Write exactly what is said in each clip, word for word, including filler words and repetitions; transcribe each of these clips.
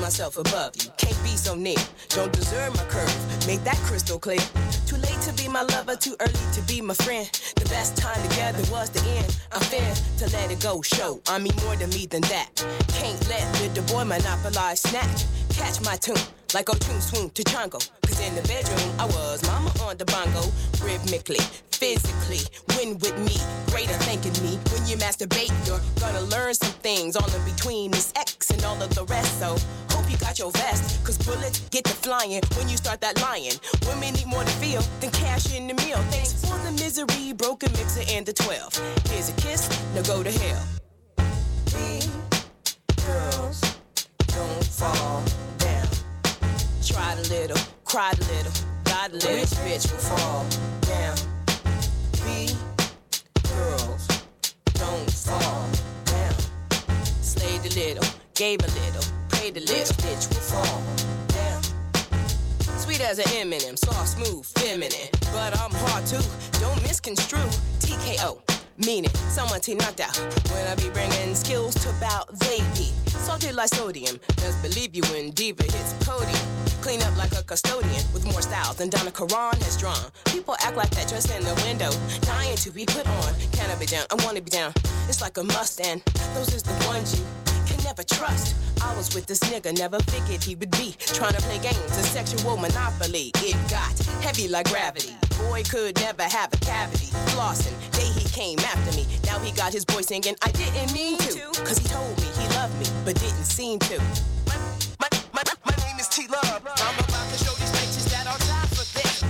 myself above you. Can't be so near. Don't deserve my curve. Make that crystal clear. Too late to be my lover, too early to be my friend. The best time together was the end. I'm fair to let it go. Show I mean more to me than that. Can't let little boy monopolize snatch. Catch my tune like Ochun swoon to Chongo. Cause in the bedroom I was mama on the bongo. Rhythmically, physically, win with me. Greater thanking me. When you masturbate, you're gonna learn some things. All in between this X and all of the rest. So hope you got your vest. Cause bullets get to flying when you start that lying. Women need more to feel than cash in the meal. Thanks for the misery, broken mixer and the twelve. Here's a kiss, now go to hell. We girls don't fall down. Tried a little, cried a little, got a little. Which bitch will fall down? We girls don't fall down. Slayed a little, gave a little, prayed a little. Which bitch will fall down? Sweet as an Eminem, soft, smooth, feminine. But I'm hard too, don't misconstrue. T K O, meaning someone T knocked out. When I be bringing skills to bout, they be salted like sodium. Best believe you when diva hits podium. Clean up like a custodian with more style than Donna Karan has drawn. People act like that just in the window, dying to be put on. Can I be down? I wanna be down. It's like a Mustang. Those is the ones you can never trust. I was with this nigga, never figured he would be trying to play games, a sexual monopoly. It got heavy like gravity. Boy could never have a cavity. Flossing, day he came after me. Now he got his voice singing, I didn't mean to. Cause he told me he loved me, but didn't seem to. My, my, my, my name is T-Love. I'm about to show these bitches that are time for this.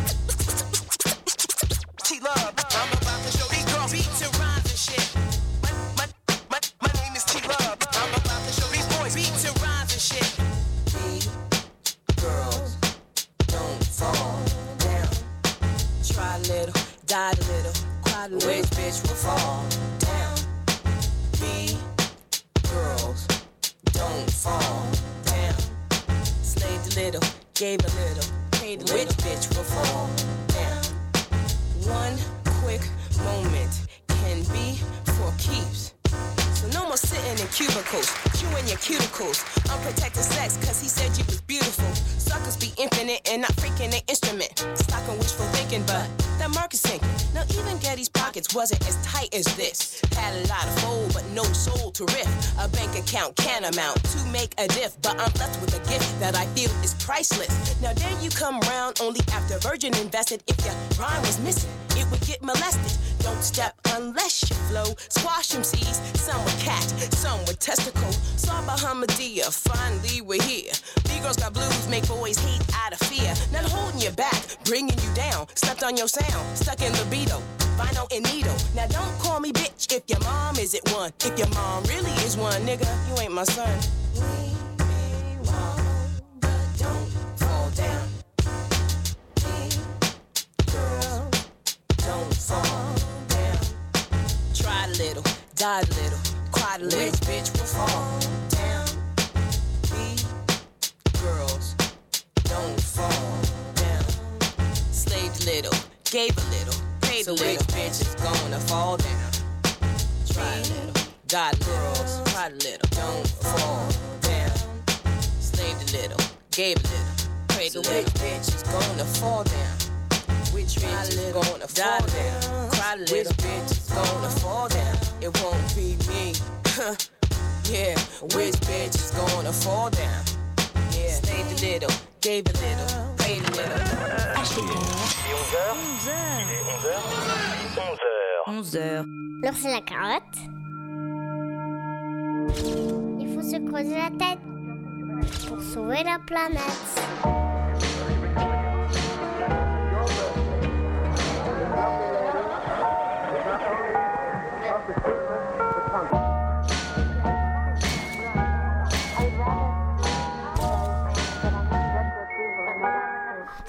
T-Love. I'm about to show these girls beats and rhymes and shit. My, my, my, my name is T-Love. I'm about to show these boys beats and rhymes and shit. We girls don't fall down. Try a little, die a little, cry a little. Which bitch will fall down? We girls don't fall down. Slaved a little, gave a little, paid a little. Which bitch will fall down? One quick moment can be for keeps. So no more sitting in cubicles, chewing your cuticles. Unprotected sex, cause he said you was beautiful. Suckers be infinite and not freaking an instrument. Stock on wishful thinking, but that mark is sinking. Now even Getty's pockets wasn't as tight as this. Had a lot of fold, but no soul to riff. A bank account can amount to make a diff, but I'm blessed with a gift that I feel is priceless. Now there you come round only after Virgin invested. If your rhyme was missing, it would get molested. Don't step unless you flow. Squash M Cs, some with cat, some with testicle. Saw Bahamadia, finally we're here. These girls got blues, make boys hate out of fear. Not holding you back, bringing you down. Slept on your sound, stuck in libido. Vinyl and needle. Now don't call me bitch if your mom isn't one. If your mom really is one, nigga, you ain't my son. We may walk, but don't fall down. We girls don't fall down. Tried a little, died a little, cried a little. Which bitch will fall down? We girls don't fall down. Slaved a little, gave a little. So which bitch is gonna fall down? Try a little, got girls, try a little, don't fall down. Slaved a little, gave a little, prayed a little. Which bitch is gonna fall down? Which bitch is gonna fall down? Cry a little. Which bitch is gonna fall down? It won't be me. Yeah, which bitch is gonna fall down? Yeah, slaved a little, gave a little, prayed a little. onze heures. L'heure, c'est la carotte. Il faut se creuser la tête pour sauver la planète.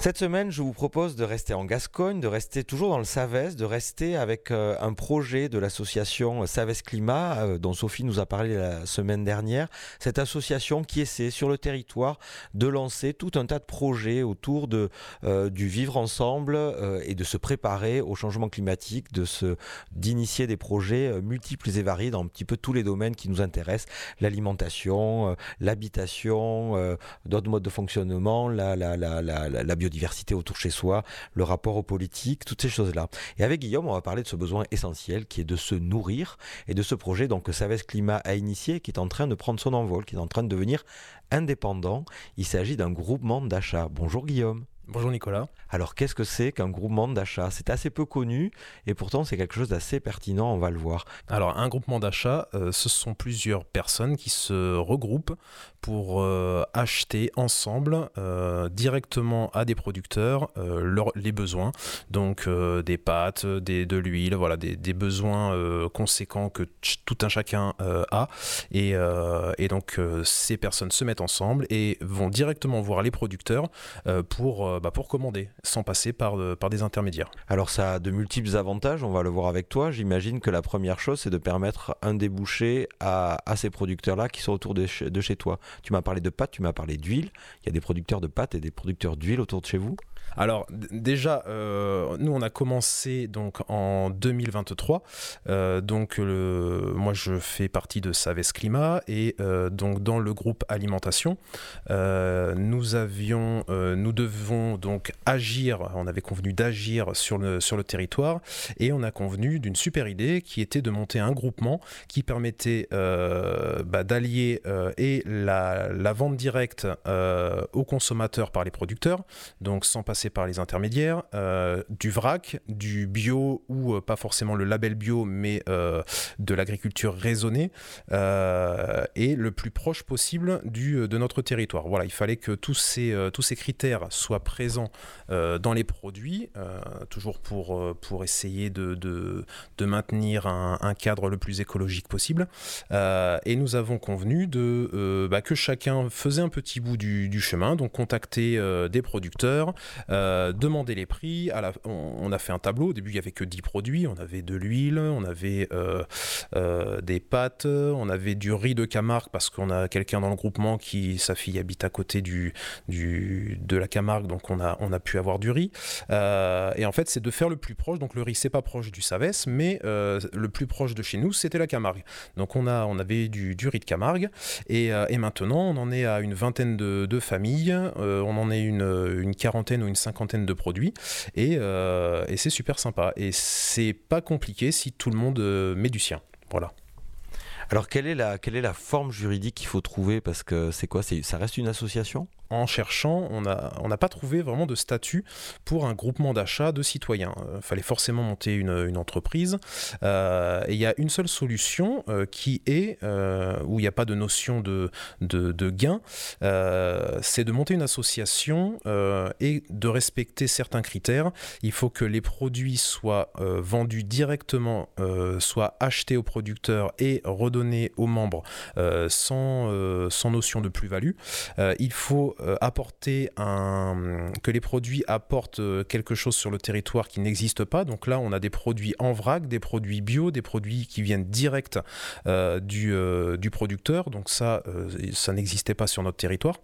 Cette semaine, je vous propose de rester en Gascogne, de rester toujours dans le Savès, de rester avec euh, un projet de l'association Savès Climat, euh, dont Sophie nous a parlé la semaine dernière. Cette association qui essaie sur le territoire de lancer tout un tas de projets autour de, euh, du vivre ensemble euh, et de se préparer au changement climatique, de se, d'initier des projets euh, multiples et variés dans un petit peu tous les domaines qui nous intéressent, l'alimentation, euh, l'habitation, euh, d'autres modes de fonctionnement, la, la, la, la, la, la biodiversité autour chez soi, le rapport aux politiques, toutes ces choses-là. Et avec Guillaume, on va parler de ce besoin essentiel qui est de se nourrir et de ce projet donc, que Savès Climat a initié, qui est en train de prendre son envol, qui est en train de devenir indépendant. Il s'agit d'un groupement d'achat. Bonjour Guillaume. Bonjour Nicolas. Alors qu'est-ce que c'est qu'un groupement d'achat ? C'est assez peu connu et pourtant c'est quelque chose d'assez pertinent, on va le voir. Alors un groupement d'achat, euh, ce sont plusieurs personnes qui se regroupent pour euh, acheter ensemble euh, directement à des producteurs euh, leur, les besoins. Donc euh, des pâtes, des, de l'huile, voilà, des, des besoins euh, conséquents que ch- tout un chacun euh, a. Et, euh, et donc euh, ces personnes se mettent ensemble et vont directement voir les producteurs euh, pour euh, Bah pour commander, sans passer par, euh, par des intermédiaires. Alors ça a de multiples avantages, on va le voir avec toi. J'imagine que la première chose, c'est de permettre un débouché à, à ces producteurs-là qui sont autour de, ch- de chez toi. Tu m'as parlé de pâtes, tu m'as parlé d'huile. Il y a des producteurs de pâtes et des producteurs d'huile autour de chez vous ? Alors d- déjà, euh, nous on a commencé donc en deux mille vingt-trois. Euh, donc le, moi je fais partie de Savès Climat et euh, donc dans le groupe alimentation, euh, nous avions, euh, nous devons donc agir. On avait convenu d'agir sur le sur le territoire et on a convenu d'une super idée qui était de monter un groupement qui permettait euh, bah, d'allier euh, et la la vente directe euh, aux consommateurs par les producteurs, donc sans passer par les intermédiaires, euh, du vrac, du bio ou euh, pas forcément le label bio mais euh, de l'agriculture raisonnée euh, et le plus proche possible du, de notre territoire. Voilà, il fallait que tous ces, euh, tous ces critères soient présents euh, dans les produits, euh, toujours pour, euh, pour essayer de, de, de maintenir un, un cadre le plus écologique possible. Euh, et nous avons convenu de, euh, bah, que chacun faisait un petit bout du, du chemin, donc contacter euh, des producteurs, Euh, demander les prix. À la, on, on a fait un tableau. Au début, il n'y avait que dix produits. On avait de l'huile, on avait euh, euh, des pâtes, on avait du riz de Camargue parce qu'on a quelqu'un dans le groupement qui, sa fille habite à côté du, du, de la Camargue, donc on a, on a pu avoir du riz. Euh, et en fait, c'est de faire le plus proche. Donc le riz, c'est pas proche du Savès, mais euh, le plus proche de chez nous, c'était la Camargue. Donc on, a, on avait du, du riz de Camargue. Et, euh, et maintenant, on en est à une vingtaine de, de familles. Euh, on en est une, une quarantaine ou une cinquantaine de produits et, euh, et c'est super sympa et c'est pas compliqué si tout le monde euh, met du sien. Voilà. Alors quelle est la, quelle est la forme juridique qu'il faut trouver ? Parce que c'est quoi ? C'est, ça reste une association ? En cherchant, on n'a on n'a pas trouvé vraiment de statut pour un groupement d'achat de citoyens. Il euh, fallait forcément monter une, une entreprise. Euh, et il y a une seule solution euh, qui est, euh, où il n'y a pas de notion de, de, de gain, euh, c'est de monter une association euh, et de respecter certains critères. Il faut que les produits soient euh, vendus directement, euh, soient achetés aux producteurs et redonnés aux membres euh, sans, euh, sans notion de plus-value. Euh, il faut Euh, apporter un, que les produits apportent euh, quelque chose sur le territoire qui n'existe pas. Donc là, on a des produits en vrac, des produits bio, des produits qui viennent direct euh, du, euh, du producteur. Donc ça, euh, ça n'existait pas sur notre territoire.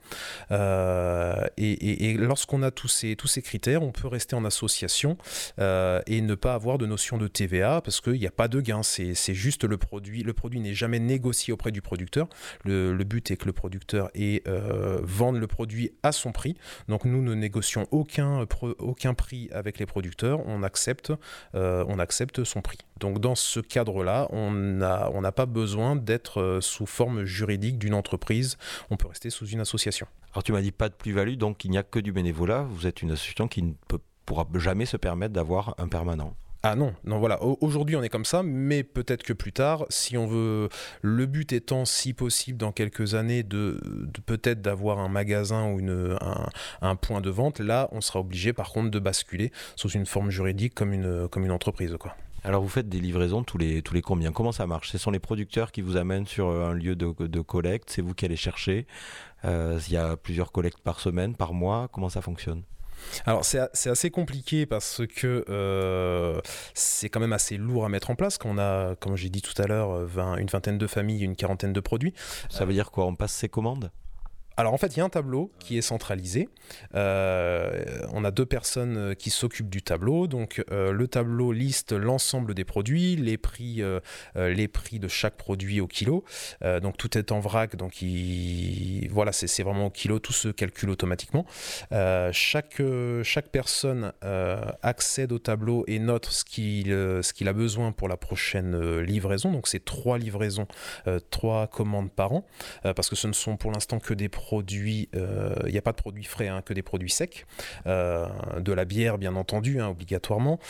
Euh, et, et, et lorsqu'on a tous ces, tous ces critères, on peut rester en association euh, et ne pas avoir de notion de T V A parce qu'il n'y a pas de gain. C'est, c'est juste le produit. Le produit n'est jamais négocié auprès du producteur. Le, le but est que le producteur ait, euh, vende le produit à son prix. Donc nous ne négocions aucun, aucun prix avec les producteurs, on accepte, euh, on accepte son prix. Donc dans ce cadre-là, on n'a on n'a pas besoin d'être sous forme juridique d'une entreprise, on peut rester sous une association. Alors tu m'as dit pas de plus-value, donc il n'y a que du bénévolat. Vous êtes une association qui ne peut, pourra jamais se permettre d'avoir un permanent. Ah non, non voilà, aujourd'hui on est comme ça, mais peut-être que plus tard, si on veut, le but étant si possible dans quelques années de, de peut-être d'avoir un magasin ou une, un, un point de vente, là on sera obligé par contre de basculer sous une forme juridique comme une, comme une entreprise, quoi. Alors vous faites des livraisons tous les, tous les combien ? Comment ça marche ? Ce sont les producteurs qui vous amènent sur un lieu de, de collecte, c'est vous qui allez chercher, euh, il y a plusieurs collectes par semaine, par mois, comment ça fonctionne ? Alors c'est, c'est assez compliqué parce que euh, c'est quand même assez lourd à mettre en place. Qu'on a, comme j'ai dit tout à l'heure, vingt, une vingtaine de familles, une quarantaine de produits. Ça veut dire quoi? On passe ses commandes? Alors en fait, il y a un tableau qui est centralisé. Euh, on a deux personnes qui s'occupent du tableau. Donc euh, le tableau liste l'ensemble des produits, les prix, euh, les prix de chaque produit au kilo. Euh, donc tout est en vrac. Donc il, voilà, c'est, c'est vraiment au kilo. Tout se calcule automatiquement. Euh, chaque chaque personne euh, accède au tableau et note ce qu'il ce qu'il a besoin pour la prochaine livraison. Donc c'est trois livraisons, euh, trois commandes par an, euh, parce que ce ne sont pour l'instant que des produits produits, il euh, n'y a pas de produits frais, hein, que des produits secs, euh, de la bière bien entendu, hein, obligatoirement,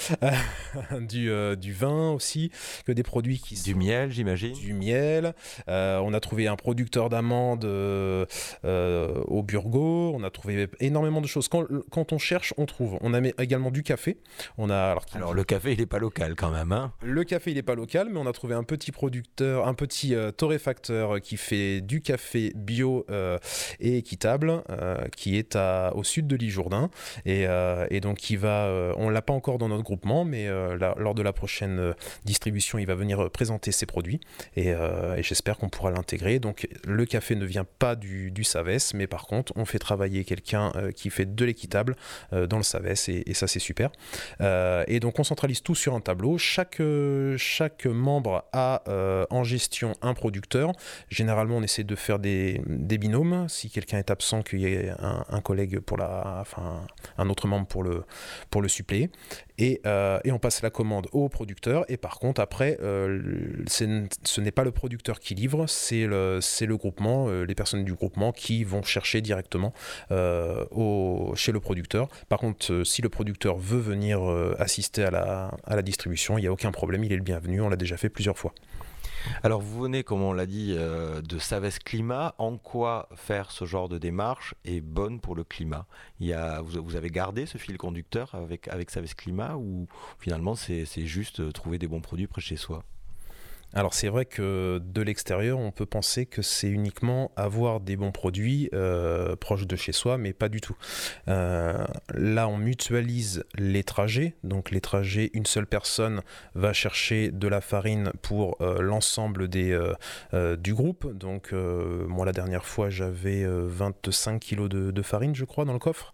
du, euh, du vin aussi, que des produits qui du miel, j'imagine. Du miel. Euh, on a trouvé un producteur d'amandes euh, euh, au Burgo. On a trouvé énormément de choses. Quand, quand on cherche, on trouve. On a également du café. On a alors, alors le café, il n'est pas local quand même, hein. Le café, il n'est pas local, mais on a trouvé un petit producteur, un petit euh, torréfacteur qui fait du café bio. Euh, et équitable, euh, qui est à, au sud de l'Isle-Jourdain, et, euh, et donc qui va, euh, on l'a pas encore dans notre groupement, mais euh, là, lors de la prochaine euh, distribution, il va venir présenter ses produits, et, euh, et j'espère qu'on pourra l'intégrer. Donc le café ne vient pas du, du Savès, mais par contre, on fait travailler quelqu'un euh, qui fait de l'équitable euh, dans le Savès, et, et ça c'est super. Euh, et donc on centralise tout sur un tableau. Chaque, euh, chaque membre a euh, en gestion un producteur. Généralement, on essaie de faire des, des binômes. Si quelqu'un est absent, qu'il y ait un, un collègue pour la, enfin un autre membre pour le, pour le suppléer. Et, euh, et on passe la commande au producteur. Et par contre, après, euh, c'est, ce n'est pas le producteur qui livre, c'est le, c'est le groupement, euh, les personnes du groupement qui vont chercher directement euh, au, chez le producteur. Par contre, euh, si le producteur veut venir euh, assister à la, à la distribution, il n'y a aucun problème, il est le bienvenu, on l'a déjà fait plusieurs fois. Alors vous venez, comme on l'a dit, euh, de Savès Climat. En quoi faire ce genre de démarche est bonne pour le climat? Il y a, vous, vous avez gardé ce fil conducteur avec, avec Savès Climat, ou finalement c'est, c'est juste trouver des bons produits près de chez soi? Alors c'est vrai que de l'extérieur, on peut penser que c'est uniquement avoir des bons produits euh, proches de chez soi, mais pas du tout. Euh, là, on mutualise les trajets. Donc les trajets, une seule personne va chercher de la farine pour euh, l'ensemble des, euh, euh, du groupe. Donc euh, moi, la dernière fois, j'avais euh, vingt-cinq kilos de, de farine, je crois, dans le coffre.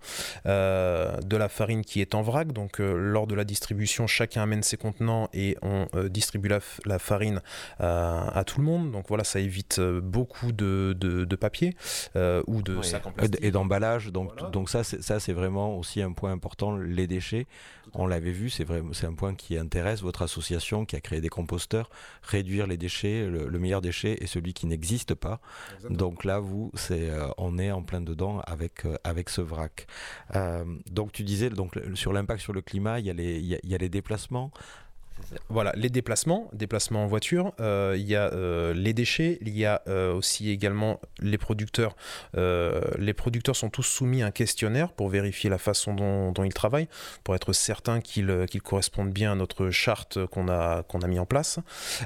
Euh, de la farine qui est en vrac. Donc euh, lors de la distribution, chacun amène ses contenants et on euh, distribue la, la farine À, à tout le monde. Donc voilà, ça évite beaucoup de, de, de papier euh, ou de oui, sacs en plastique. Et d'emballage. Donc, voilà. donc ça, c'est, ça, c'est vraiment aussi un point important, les déchets. On l'avait vu, c'est, vrai, c'est un point qui intéresse votre association qui a créé des composteurs. Réduire les déchets, le, le meilleur déchet est celui qui n'existe pas. Exactement. Donc là, vous, c'est, euh, on est en plein dedans avec, euh, avec ce vrac. Euh, donc tu disais, donc, sur l'impact sur le climat, il y a les, il y a, il y a les déplacements. Voilà, les déplacements, déplacements en voiture, euh, il y a euh, les déchets, il y a euh, aussi également les producteurs. Euh, les producteurs sont tous soumis à un questionnaire pour vérifier la façon dont, dont ils travaillent, pour être certain qu'ils, qu'ils correspondent bien à notre charte qu'on a, qu'on a mis en place.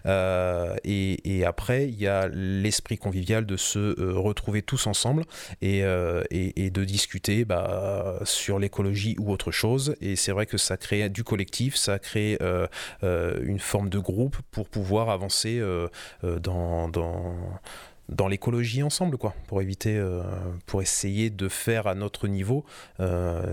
Euh, et, et après, il y a l'esprit convivial de se euh, retrouver tous ensemble et, euh, et, et de discuter bah, sur l'écologie ou autre chose. Et c'est vrai que ça crée du collectif, ça crée... Euh, Euh, une forme de groupe pour pouvoir avancer euh, euh, dans, dans, dans l'écologie ensemble, quoi, pour éviter, euh, pour essayer de faire à notre niveau, euh,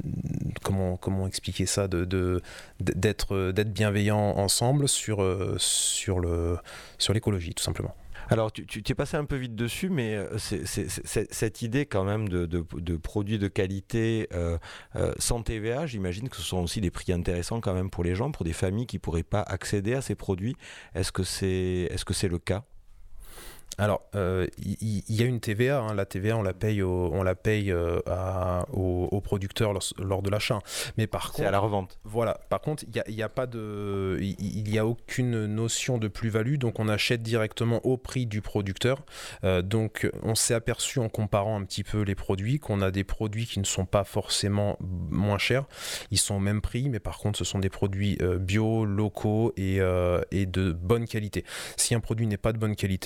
comment, comment expliquer ça, de, de, d'être, d'être bienveillant ensemble sur, sur, le, sur l'écologie, tout simplement. Alors, tu, tu t'es passé un peu vite dessus, mais c'est, c'est, c'est, cette idée quand même de, de, de produits de qualité euh, euh, sans T V A, j'imagine que ce sont aussi des prix intéressants quand même pour les gens, pour des familles qui ne pourraient pas accéder à ces produits. Est-ce que c'est, est-ce que c'est le cas ? Alors, il euh, y, y a une T V A. Hein. La T V A, on la paye, au, on la paye euh, à, aux, aux producteurs lors, lors de l'achat. Mais par c'est contre, à la revente. Voilà. Par contre, il y a, y a pas de, il y a aucune notion de plus-value. Donc, on achète directement au prix du producteur. Euh, donc, on s'est aperçu en comparant un petit peu les produits qu'on a des produits qui ne sont pas forcément moins chers. Ils sont au même prix, mais par contre, ce sont des produits euh, bio, locaux et, euh, et de bonne qualité. Si un produit n'est pas de bonne qualité, on le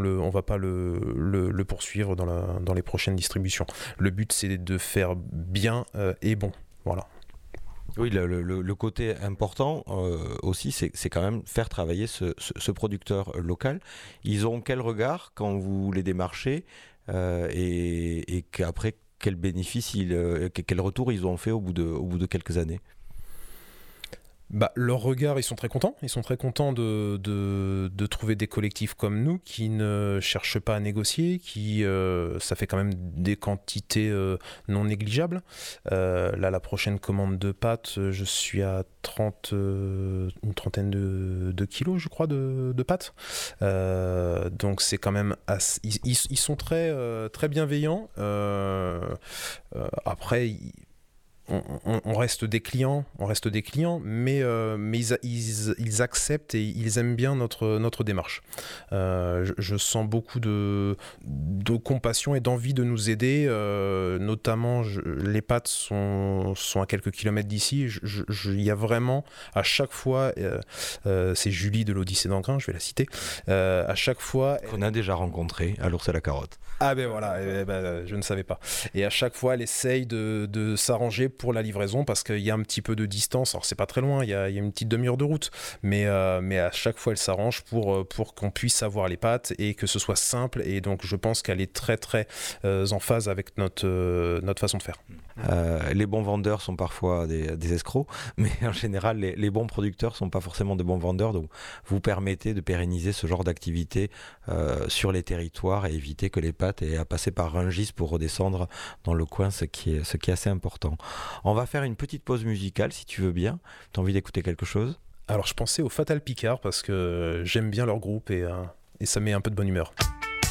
le, on va pas le, le, le poursuivre dans, la, dans les prochaines distributions. Le but, c'est de faire bien euh, et bon. Voilà. Oui, le, le, le côté important euh, aussi, c'est, c'est quand même faire travailler ce, ce, ce producteur local. Ils ont quel regard quand vous les démarchez euh, et, et qu'après, quel bénéfice, ils, euh, quel retour ils ont fait au bout de, au bout de quelques années? Bah, leur regard, ils sont très contents. Ils sont très contents de, de, de trouver des collectifs comme nous qui ne cherchent pas à négocier, qui, euh, ça fait quand même des quantités euh, non négligeables. Euh, là, la prochaine commande de pâtes, je suis à trente, euh, une trentaine de, de kilos, je crois, de, de pâtes. Euh, donc, c'est quand même assez, ils, ils, ils sont très, euh, très bienveillants. Euh, euh, après, ils, On, on, on reste des clients, on reste des clients, mais, euh, mais ils, ils, ils acceptent et ils aiment bien notre, notre démarche. Euh, je, je sens beaucoup de, de compassion et d'envie de nous aider, euh, notamment je, les pâtes sont, sont à quelques kilomètres d'ici. Il y a vraiment, à chaque fois, euh, euh, c'est Julie de l'Odyssée d'Angrain, je vais la citer, euh, à chaque fois... Qu'on a déjà rencontré à l'Ours et la Carotte. Ah ben voilà, eh ben, je ne savais pas. Et à chaque fois, elle essaye de, de s'arranger pour la livraison parce qu'il y a un petit peu de distance. Alors c'est pas très loin, il y a, il y a une petite demi-heure de route, mais, euh, mais à chaque fois, elle s'arrange pour, pour qu'on puisse avoir les pâtes et que ce soit simple. Et donc je pense qu'elle est très très euh, en phase avec notre, euh, notre façon de faire. Euh, les bons vendeurs sont parfois des, des escrocs, mais en général, les, les bons producteurs sont pas forcément de bons vendeurs. Donc vous permettez de pérenniser ce genre d'activité euh, sur les territoires et éviter que les pâtes et à passer par Rungis pour redescendre dans le coin, ce qui est, ce qui est assez important. On va faire une petite pause musicale si tu veux bien. Tu as envie d'écouter quelque chose? Alors je pensais au Fatal Picard parce que j'aime bien leur groupe et, euh, et ça met un peu de bonne humeur.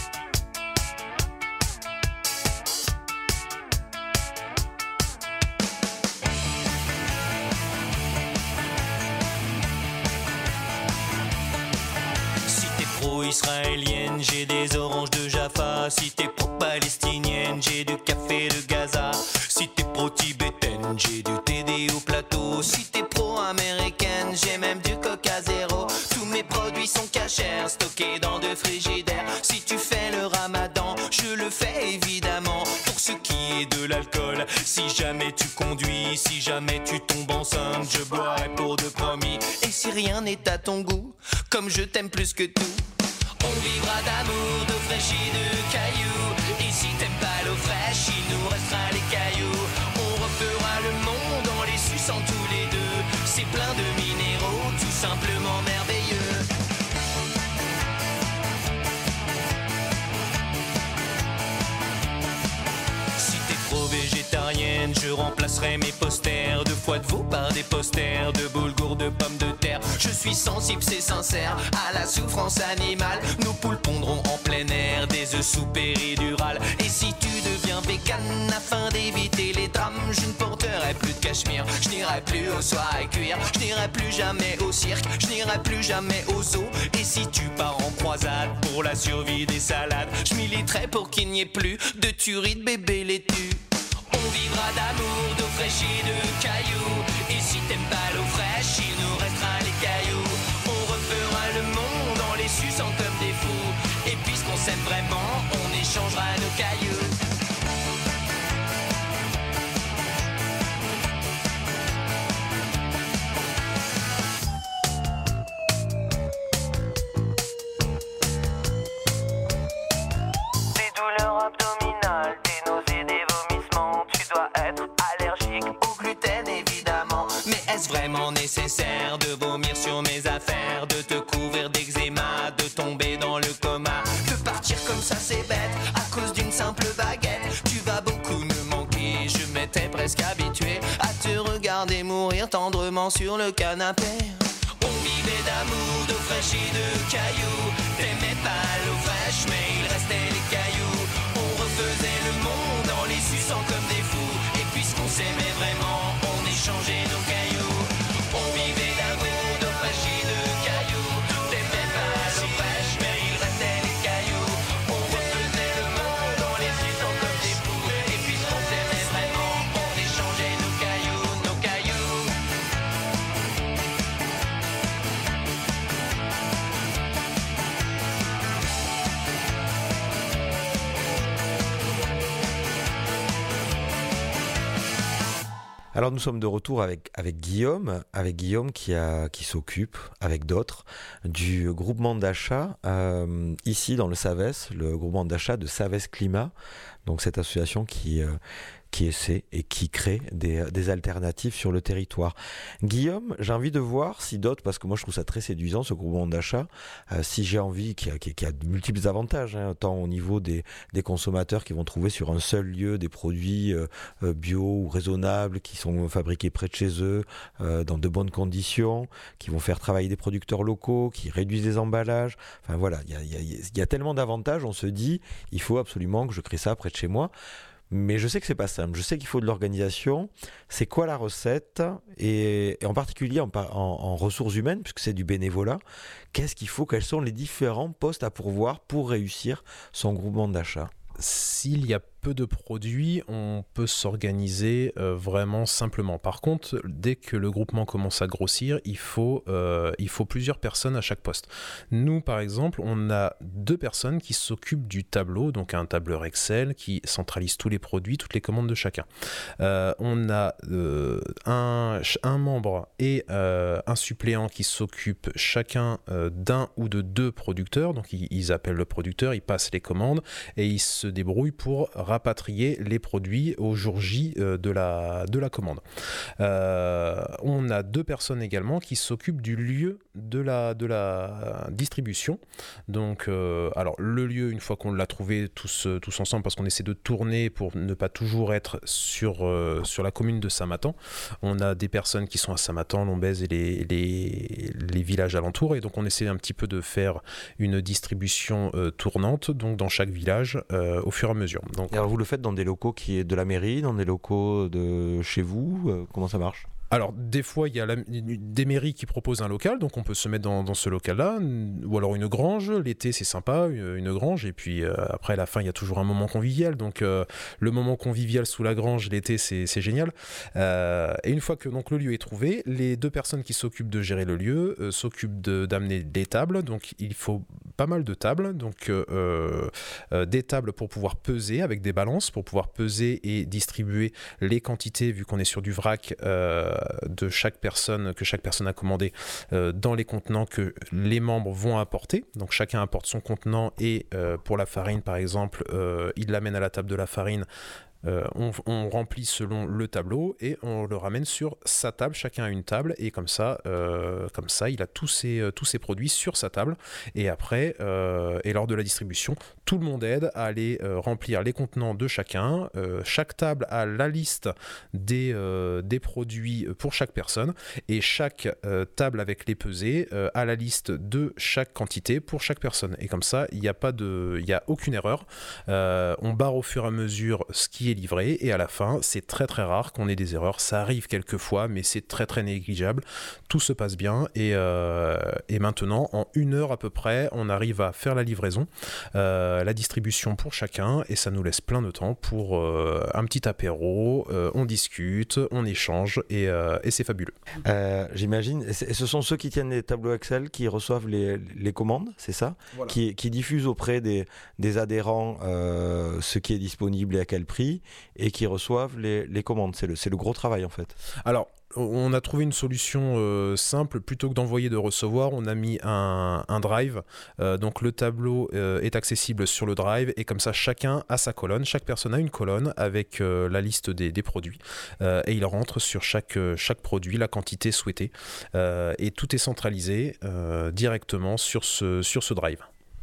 Israélienne, j'ai des oranges de Jaffa. Si t'es pro-palestinienne, j'ai du café de Gaza. Si t'es pro-tibétaine, j'ai du T D au plateau. Si t'es pro-américaine, j'ai même du Coca Zéro. Tous mes produits sont cachers, stockés dans deux frigidaires. Si tu fais le ramadan, je le fais évidemment. Pour ce qui est de l'alcool, si jamais tu conduis, si jamais tu tombes enceinte, je boirai pour de promis. Et si rien n'est à ton goût, comme je t'aime plus que tout, on vivra d'amour, d'eau fraîche et de cailloux. Et si t'aimes pas l'eau fraîche, il nous restera les cailloux. On refera le monde en les suçant tous les deux. C'est plein de minéraux, tout simplement merveilleux. Si t'es pro-végétarienne, je remplacerai mes posters de foie de veau par des posters de boulgour de pommes de terre. Je suis sensible, c'est sincère, à la souffrance animale. Nos poules pondront en plein air des œufs sous péridurale. Et si tu deviens vegan afin d'éviter les drames, je ne porterai plus de cachemire, je n'irai plus aux soirées cuir, je n'irai plus jamais au cirque, je n'irai plus jamais aux zoos. Et si tu pars en croisade pour la survie des salades, je militerai pour qu'il n'y ait plus de tueries de bébés laitues. On vivra d'amour, d'eau fraîche et de cailloux. Et si t'aimes pas l'eau fraîche, il nous restera les cailloux. On refera le monde en les suçant comme des fous. Et puisqu'on s'aime vraiment, on échangera nos cailloux. Des douleurs abdominales, des nausées, des vomissements. Tu dois être allergique au gluten évidemment. Mais est-ce vraiment nécessaire de vomir sur mes affaires, de te couvrir d'eczéma, de tomber dans le coma, De partir comme ça c'est bête, à cause d'une simple baguette. tu vas beaucoup me manquer, je m'étais presque habitué à te regarder mourir tendrement sur le canapé. On vivait d'amour, d'eau fraîche et de cailloux. T'aimais pas l'eau fraîche, mais il restait les cailloux. On refaisait le monde en les suçant comme des fous. Et puisqu'on s'aimait vraiment, on échangeait nos cailloux. On vivait d'amour, d'eau fraîche et de cailloux. T'aimais pas l'eau fraîche, mais il restait les cailloux. On refaisait le monde en les suçant comme des fous. Et puisqu'on s'aimait vraiment, on échangeait nos cailloux, nos cailloux. Alors nous sommes de retour avec, avec Guillaume, avec Guillaume qui, a, qui s'occupe, avec d'autres, du groupement d'achat euh, ici dans le Savès, le groupement d'achat de Savès Climat, donc cette association qui, euh, qui essaie et qui crée des, des alternatives sur le territoire. Guillaume, j'ai envie de voir si d'autres, parce que moi je trouve ça très séduisant ce groupement d'achat, euh, si j'ai envie, qui a, qui, qui a de multiples avantages, hein, tant au niveau des, des consommateurs qui vont trouver sur un seul lieu des produits euh, bio ou raisonnables, qui sont fabriqués près de chez eux, euh, dans de bonnes conditions, qui vont faire travailler des producteurs locaux, qui réduisent les emballages. Enfin voilà, il y a, y a, y a tellement d'avantages, on se dit, il faut absolument que je crée ça près de chez moi. Mais je sais que c'est pas simple, je sais qu'il faut de l'organisation. C'est quoi la recette et, et en particulier en, en, en ressources humaines, puisque c'est du bénévolat, qu'est-ce qu'il faut, quels sont les différents postes à pourvoir pour réussir son groupement d'achat? S'il y a peu de produits, on peut s'organiser euh, vraiment simplement. Par contre, dès que le groupement commence à grossir, il faut, euh, il faut plusieurs personnes à chaque poste. Nous, par exemple, on a deux personnes qui s'occupent du tableau, donc un tableur Excel qui centralise tous les produits, toutes les commandes de chacun. Euh, on a euh, un, un membre et euh, un suppléant qui s'occupent chacun euh, d'un ou de deux producteurs. Donc, ils, ils appellent le producteur, ils passent les commandes et ils se débrouillent pour rapatrier les produits au jour J euh, de, la, de la commande. Euh, on a deux personnes également qui s'occupent du lieu de la, de la distribution. Donc, euh, alors le lieu, une fois qu'on l'a trouvé tous, tous ensemble, parce qu'on essaie de tourner pour ne pas toujours être sur, euh, sur la commune de Saint-Matan, on a des personnes qui sont à Saint-Matan, Lombez et les, les, les villages alentours, et donc on essaie un petit peu de faire une distribution euh, tournante, donc dans chaque village, euh, au fur et à mesure. Donc, et alors vous le faites dans des locaux qui est de la mairie, dans des locaux de chez vous, euh, comment ça marche? Alors, des fois, il y a la, des mairies qui proposent un local, donc on peut se mettre dans, dans ce local-là, ou alors une grange. L'été, c'est sympa, une grange, et puis euh, après, à la fin, il y a toujours un moment convivial. Donc, euh, le moment convivial sous la grange, l'été, c'est, c'est génial. Euh, et une fois que donc, le lieu est trouvé, les deux personnes qui s'occupent de gérer le lieu euh, s'occupent de, d'amener des tables. Donc, il faut pas mal de tables, donc euh, euh, des tables pour pouvoir peser avec des balances, pour pouvoir peser et distribuer les quantités, vu qu'on est sur du vrac, euh, de chaque personne, que chaque personne a commandé euh, dans les contenants que les membres vont apporter. Donc chacun apporte son contenant et euh, pour la farine par exemple, euh, il l'amène à la table de la farine. Euh, on, on remplit selon le tableau et on le ramène sur sa table, chacun a une table et comme ça, euh, comme ça il a tous ses, euh, tous ses produits sur sa table et après, euh, et lors de la distribution, tout le monde aide à aller euh, remplir les contenants de chacun. Euh, chaque table a la liste des, euh, des produits pour chaque personne et chaque euh, table avec les pesées euh, a la liste de chaque quantité pour chaque personne et comme ça, il n'y a pas de, il n'y a aucune erreur. Euh, on barre au fur et à mesure ce qui est livré et à la fin c'est très très rare qu'on ait des erreurs, ça arrive quelquefois mais c'est très très négligeable, tout se passe bien et, euh, et maintenant en une heure à peu près on arrive à faire la livraison, euh, la distribution pour chacun et ça nous laisse plein de temps pour euh, un petit apéro, euh, on discute, on échange et, euh, et c'est fabuleux. Euh, j'imagine, et ce sont ceux qui tiennent les tableaux Excel qui reçoivent les, les commandes, c'est ça? Voilà. qui, qui diffusent auprès des, des adhérents euh, ce qui est disponible et à quel prix et qui reçoivent les, les commandes. C'est le, c'est le gros travail en fait. Alors, on a trouvé une solution euh, simple, plutôt que d'envoyer de recevoir, on a mis un, un drive, euh, donc le tableau euh, est accessible sur le drive et comme ça chacun a sa colonne, chaque personne a une colonne avec euh, la liste des, des produits euh, et il rentre sur chaque, chaque produit la quantité souhaitée euh, et tout est centralisé euh, directement sur ce, sur ce drive.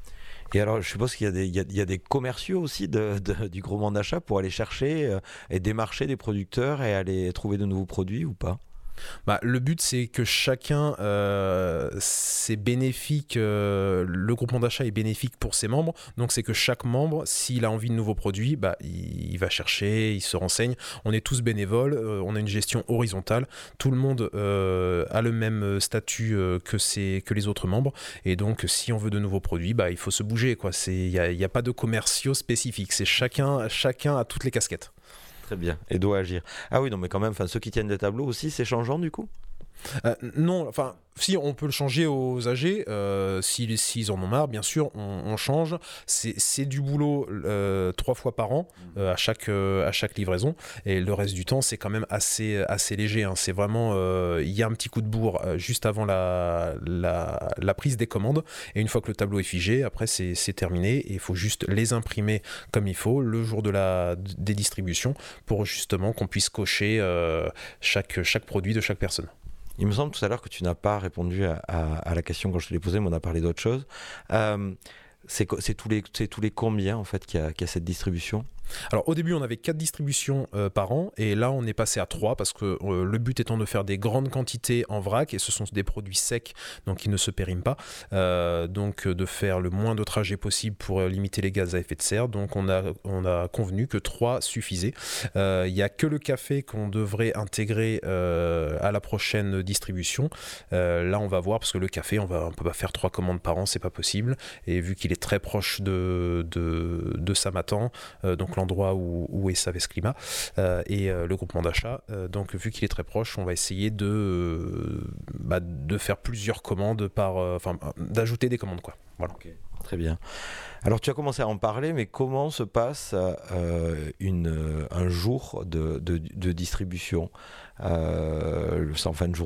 Et alors, je suppose qu'il y a des, il y a, il y a des commerciaux aussi de, de, du groupement d'achat pour aller chercher euh, et démarcher des producteurs et aller trouver de nouveaux produits ou pas? Bah, le but c'est que chacun euh, c'est bénéfique, euh, le groupement d'achat est bénéfique pour ses membres, donc c'est que chaque membre s'il a envie de nouveaux produits bah, il, il va chercher, il se renseigne, on est tous bénévoles, euh, on a une gestion horizontale, tout le monde euh, a le même statut euh, que, ses, que les autres membres et donc si on veut de nouveaux produits bah, il faut se bouger, il n'y a, y a pas de commerciaux spécifiques, c'est chacun, chacun a toutes les casquettes. Très bien, et doit agir. Ah oui, non mais quand même, ceux qui tiennent des tableaux aussi, c'est changeant du coup? Euh, non, enfin, si on peut le changer aux âgés, euh, s'ils, s'ils en ont marre, bien sûr, on, on change. C'est, c'est du boulot euh, trois fois par an euh, à chaque euh, à chaque livraison, et le reste du temps, c'est quand même assez assez léger. Hein. C'est vraiment, il euh, y a un petit coup de bourre euh, juste avant la, la la prise des commandes, et une fois que le tableau est figé, après c'est c'est terminé, et il faut juste les imprimer comme il faut le jour de la des distributions pour justement qu'on puisse cocher euh, chaque chaque produit de chaque personne. Il me semble tout à l'heure que tu n'as pas répondu à, à, à la question quand je te l'ai posée, mais on a parlé d'autre chose. Euh, c'est, c'est, tous les, c'est tous les combien en fait qu'il y a, qu'il y a cette distribution ? Alors au début on avait quatre distributions euh, par an, et là on est passé à trois parce que euh, le but étant de faire des grandes quantités en vrac, et ce sont des produits secs donc ils ne se périment pas, euh, donc de faire le moins de trajets possible pour euh, limiter les gaz à effet de serre. Donc on a, on a convenu que trois suffisaient. Il euh, n'y a que le café qu'on devrait intégrer euh, à la prochaine distribution. Euh, là on va voir, parce que le café on ne peut pas faire trois commandes par an, c'est pas possible, et vu qu'il est très proche de, de, de Samatan, euh, donc l'endroit où, où est Savès Climat euh, et euh, le groupement d'achat. Euh, donc vu qu'il est très proche, on va essayer de, euh, bah, de faire plusieurs commandes par, enfin euh, d'ajouter des commandes quoi. Voilà. Okay. Très bien. Alors tu as commencé à en parler, mais comment se passe euh, une, un jour de, de, de distribution euh, en fin de journée?